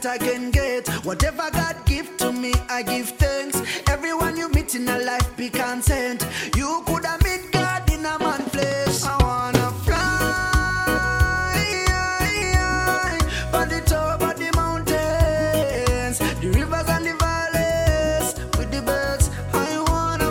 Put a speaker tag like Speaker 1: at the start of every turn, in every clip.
Speaker 1: I can get. Whatever God give to me, I give thanks. Everyone you meet in a life, be content. You could have met God in a man flesh. I wanna fly by the top of the mountains, the rivers and the valleys, with the birds. I wanna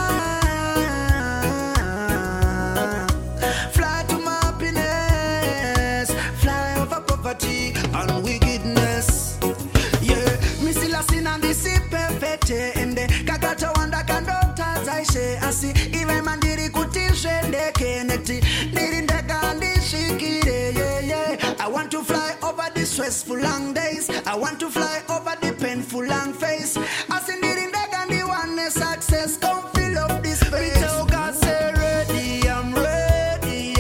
Speaker 1: fly to my happiness, fly over poverty and wickedness. Yeah, me still a sin and this is perfect. Ende kakata wanda kandota zaishe asi iwe mandiri kutishende keneti nirinde kandi shikire. Yeah. I want to fly over the stressful long days. I want to fly over the painful long face. Asi nirinde kandi one success come fill up this space. Me tell God say ready, I'm ready,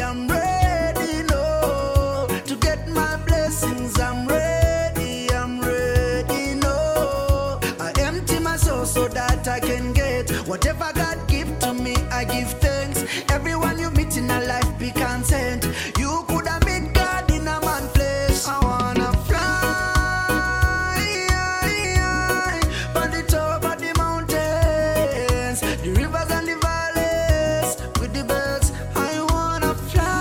Speaker 1: no, to get my blessings. I'm ready, no. I empty my soul so that I can get whatever God give to me. I give thanks. Everyone you meet in a life, be content. You could have met God in a man flesh. I wanna fly by the top of the mountains, the rivers and the valleys, with the birds. I wanna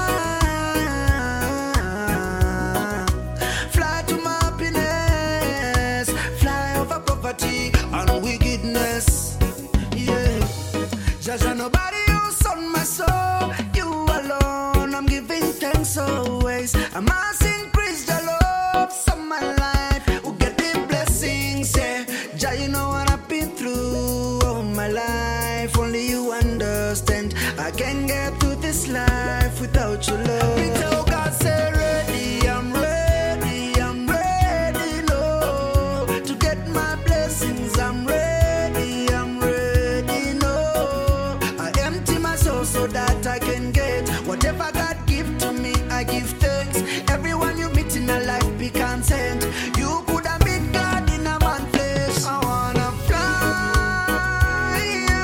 Speaker 1: fly to my happiness, fly over poverty and wickedness. Yeah, Jaja, nobody else on my soul, you alone. I'm giving thanks always. I must increase the love, some my life will get the blessings. Yeah, Jah, you know what I've been through all my life. Only you understand. I can't get through this life without your love. Me tell God say ready, I'm ready, no, to get my blessings. I'm ready, no. I empty my soul so that I can get whatever God give to me. I give thanks. Everyone you meet in a life, be content. You could have met God in a man flesh. I wanna fly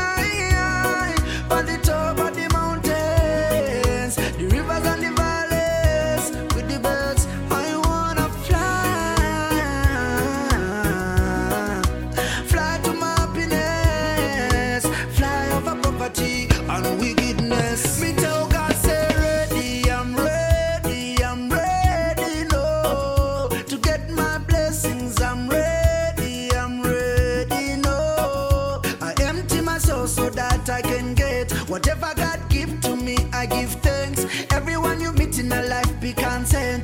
Speaker 1: by the top of the mountains, the rivers and the valleys, with the birds. I wanna fly to my happiness, fly over poverty and wickedness. Me tell God say ready, I'm ready, no, to get my blessings. I'm ready, no. I empty my soul so that I can get whatever God give to me. I give thanks. Everyone you meet in a life, be content.